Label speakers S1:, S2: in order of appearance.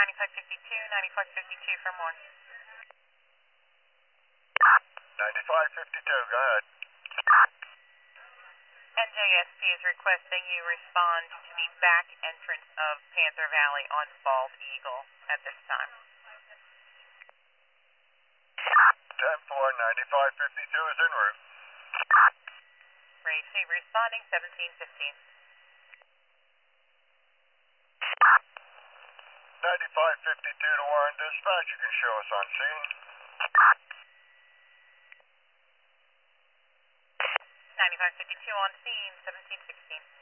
S1: 9552 for more.
S2: 9552, go ahead.
S1: NJSP is requesting you respond to the back entrance of Panther Valley on Bald Eagle at this time.
S2: 10-4, 9552 is en route.
S1: Receive responding 1715.
S2: 9552 to Warren Dispatch, you can show us on scene.
S1: 9552 on scene, 1716.